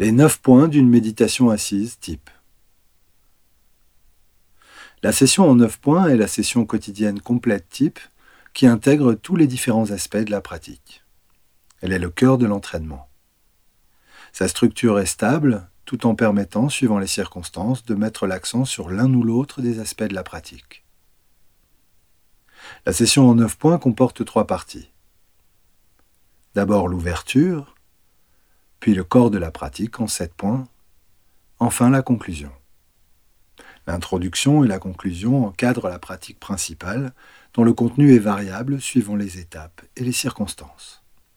Les 9 points d'une méditation assise type. La session en 9 points est la session quotidienne complète type qui intègre tous les différents aspects de la pratique. Elle est le cœur de l'entraînement. Sa structure est stable, tout en permettant, suivant les circonstances, de mettre l'accent sur l'un ou l'autre des aspects de la pratique. La session en 9 points comporte 3 parties. D'abord l'ouverture, puis le corps de la pratique en 7 points, enfin la conclusion. L'introduction et la conclusion encadrent la pratique principale, dont le contenu est variable suivant les étapes et les circonstances.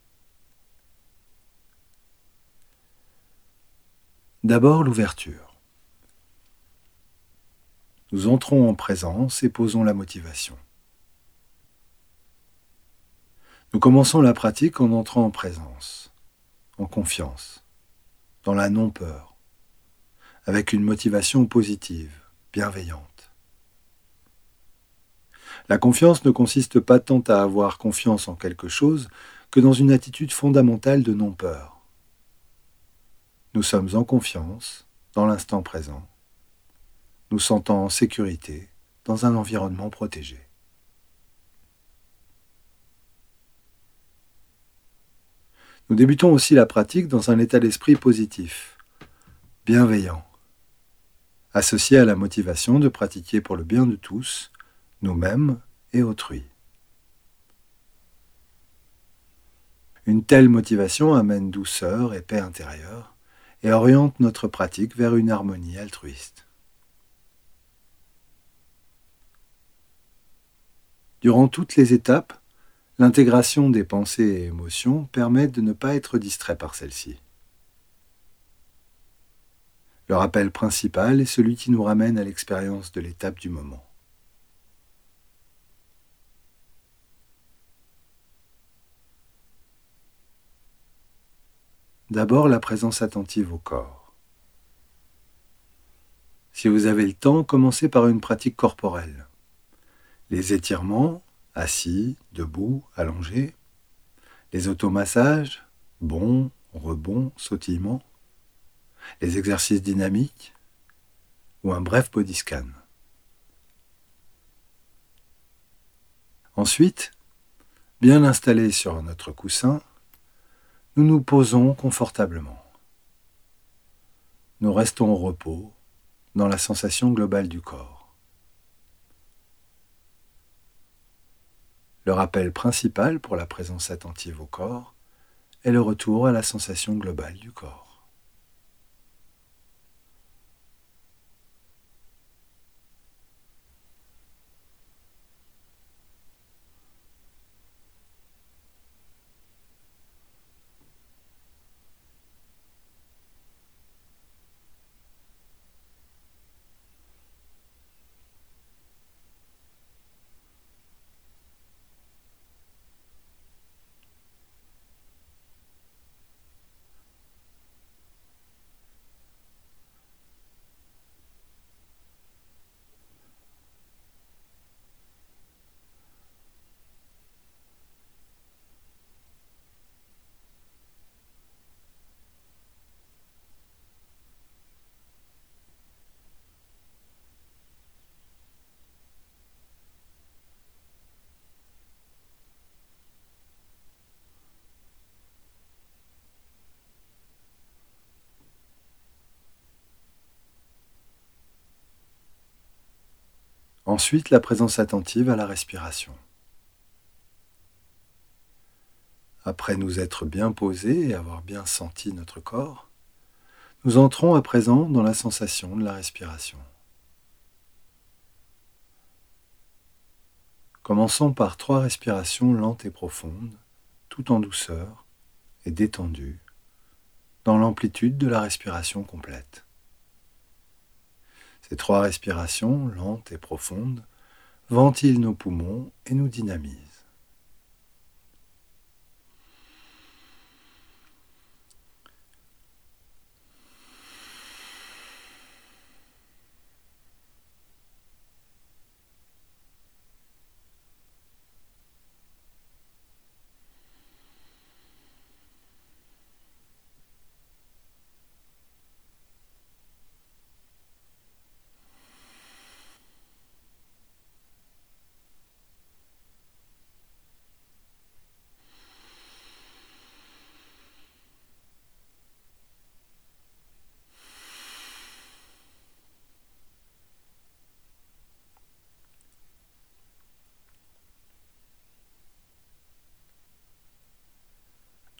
D'abord l'ouverture. Nous entrons en présence et posons la motivation. Nous commençons la pratique en entrant en présence, en confiance, dans la non-peur, avec une motivation positive, bienveillante. La confiance ne consiste pas tant à avoir confiance en quelque chose que dans une attitude fondamentale de non-peur. Nous sommes en confiance, dans l'instant présent, nous sentons en sécurité, dans un environnement protégé. Nous débutons aussi la pratique dans un état d'esprit positif, bienveillant, associé à la motivation de pratiquer pour le bien de tous, nous-mêmes et autrui. Une telle motivation amène douceur et paix intérieure et oriente notre pratique vers une harmonie altruiste. Durant toutes les étapes, l'intégration des pensées et émotions permet de ne pas être distrait par celles-ci. Le rappel principal est celui qui nous ramène à l'expérience de l'étape du moment. D'abord, la présence attentive au corps. Si vous avez le temps, commencez par une pratique corporelle. Les étirements, assis, debout, allongés. Les automassages, bonds, rebonds, sautillements. Les exercices dynamiques ou un bref body scan. Ensuite, bien installés sur notre coussin, nous nous posons confortablement. Nous restons au repos, dans la sensation globale du corps. Le rappel principal pour la présence attentive au corps est le retour à la sensation globale du corps. Ensuite, la présence attentive à la respiration. Après nous être bien posés et avoir bien senti notre corps, nous entrons à présent dans la sensation de la respiration. Commençons par 3 respirations lentes et profondes, tout en douceur et détendues, dans l'amplitude de la respiration complète. Ces 3 respirations lentes et profondes ventilent nos poumons et nous dynamisent.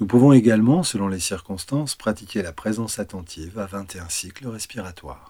Nous pouvons également, selon les circonstances, pratiquer la présence attentive à 21 cycles respiratoires.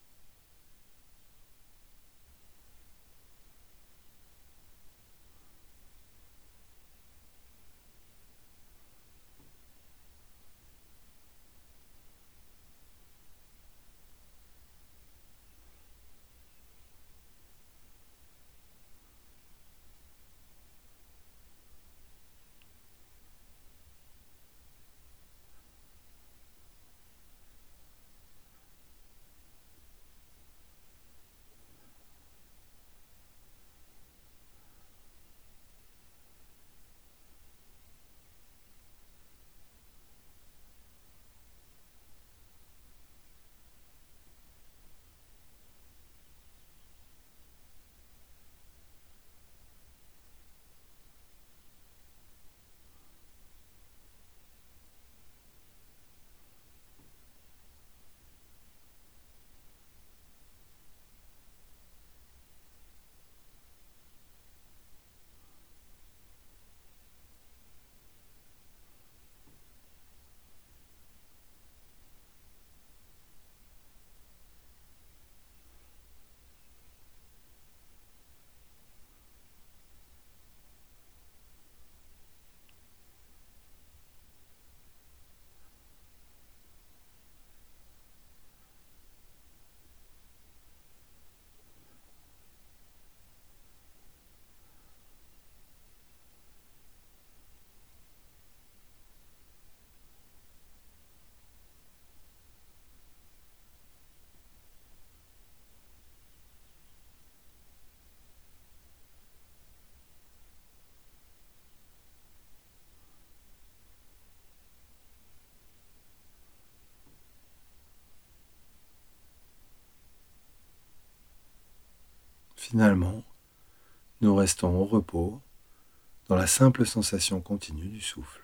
Finalement, nous restons au repos dans la simple sensation continue du souffle.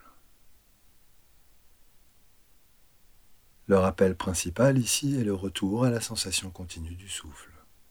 Le rappel principal ici est le retour à la sensation continue du souffle.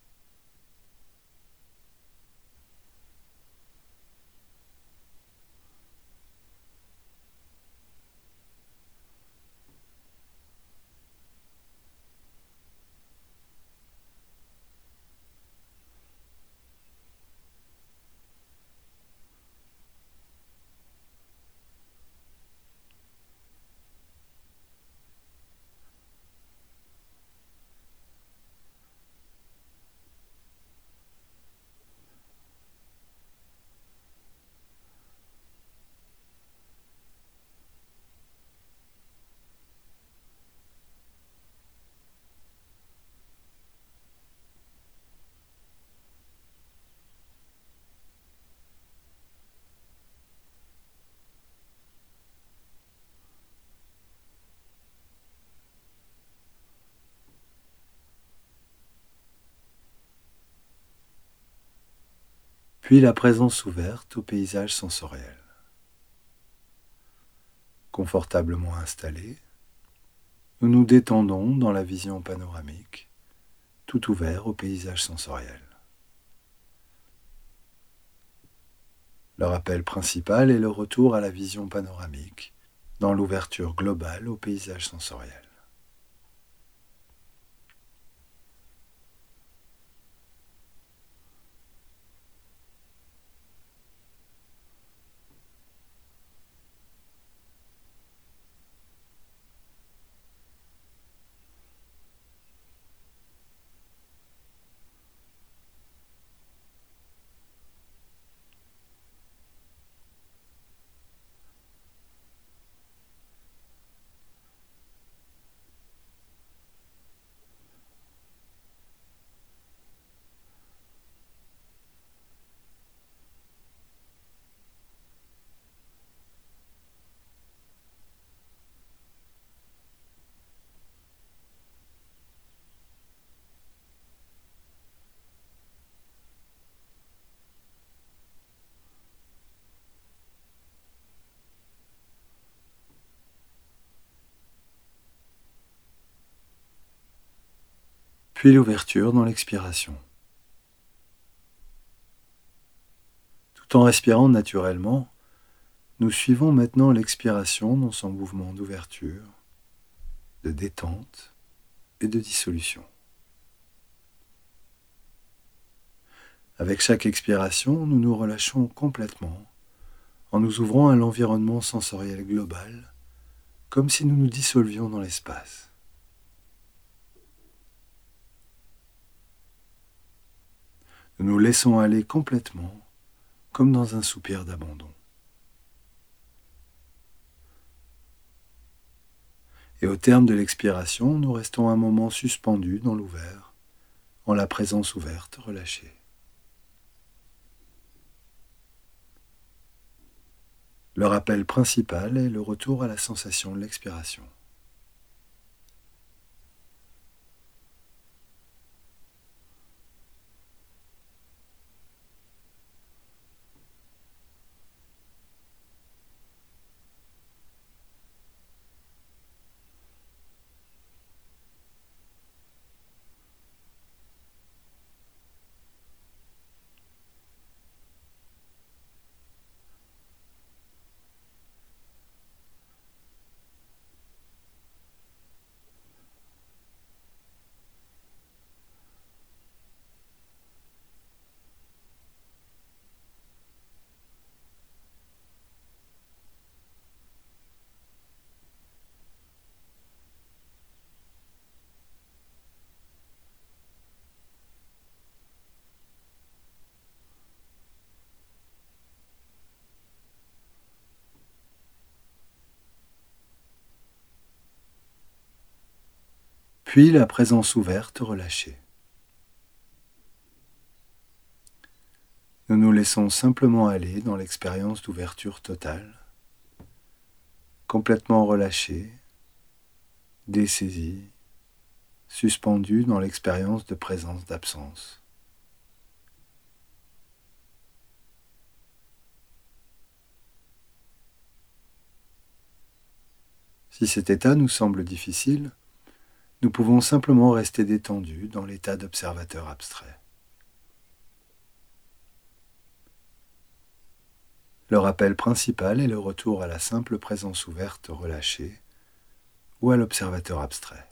Puis la présence ouverte au paysage sensoriel. Confortablement installés, nous nous détendons dans la vision panoramique, tout ouvert au paysage sensoriel. Le rappel principal est le retour à la vision panoramique, dans l'ouverture globale au paysage sensoriel. Puis l'ouverture dans l'expiration. Tout en respirant naturellement, Nous suivons maintenant l'expiration dans son mouvement d'ouverture, de détente et de dissolution. Avec chaque expiration, nous nous relâchons complètement en nous ouvrant à l'environnement sensoriel global, comme si nous nous dissolvions dans l'espace. Nous nous laissons aller complètement, comme dans un soupir d'abandon. Et au terme de l'expiration, nous restons un moment suspendus dans l'ouvert, en la présence ouverte relâchée. Le rappel principal est le retour à la sensation de l'expiration. Puis la présence ouverte relâchée. Nous nous laissons simplement aller dans l'expérience d'ouverture totale, complètement relâchés, dessaisis, suspendus dans l'expérience de présence d'absence. Si cet état nous semble difficile, nous pouvons simplement rester détendus dans l'état d'observateur abstrait. Le rappel principal est le retour à la simple présence ouverte relâchée ou à l'observateur abstrait.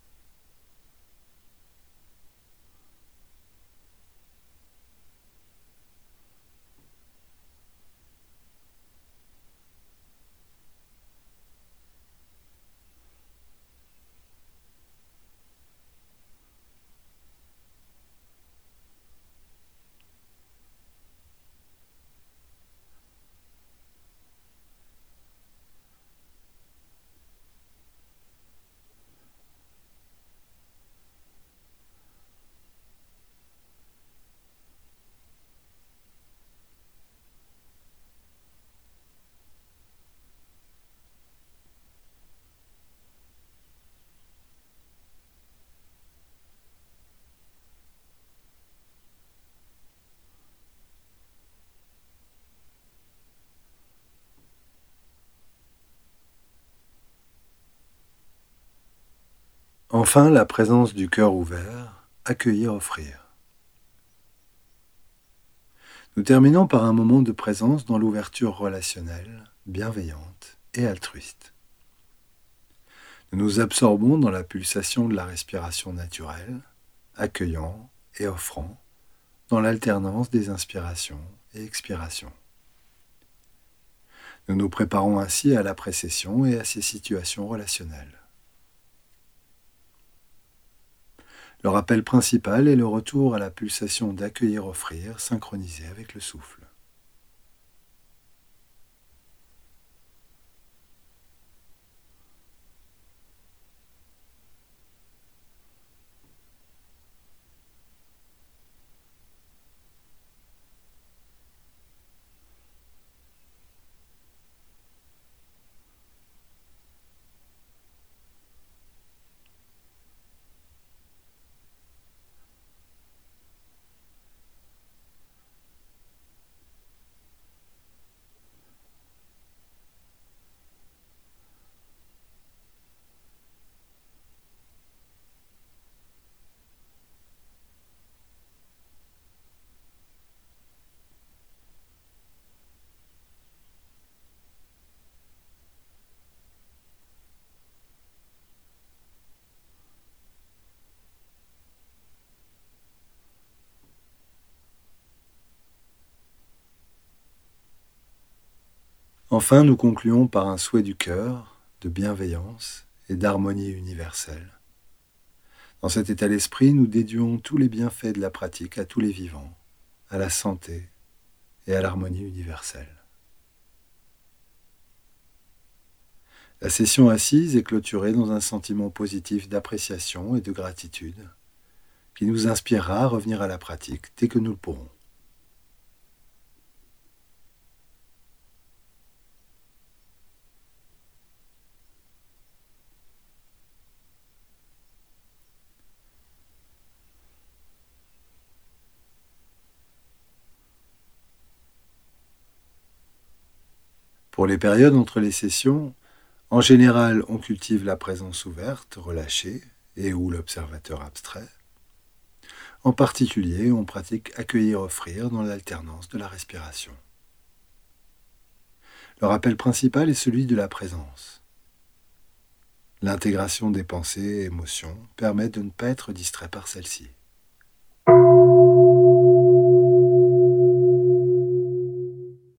Enfin, la présence du cœur ouvert, accueillir, offrir. Nous terminons par un moment de présence dans l'ouverture relationnelle, bienveillante et altruiste. Nous nous absorbons dans la pulsation de la respiration naturelle, accueillant et offrant, dans l'alternance des inspirations et expirations. Nous nous préparons ainsi à la précession et à ces situations relationnelles. Le rappel principal est le retour à la pulsation d'accueillir-offrir synchronisée avec le souffle. Enfin, nous concluons par un souhait du cœur, de bienveillance et d'harmonie universelle. Dans cet état d'esprit, nous dédions tous les bienfaits de la pratique à tous les vivants, à la santé et à l'harmonie universelle. La session assise est clôturée dans un sentiment positif d'appréciation et de gratitude qui nous inspirera à revenir à la pratique dès que nous le pourrons. Pour les périodes entre les sessions, en général, on cultive la présence ouverte, relâchée et ou l'observateur abstrait. En particulier, on pratique accueillir-offrir dans l'alternance de la respiration. Le rappel principal est celui de la présence. L'intégration des pensées et émotions permet de ne pas être distrait par celles-ci.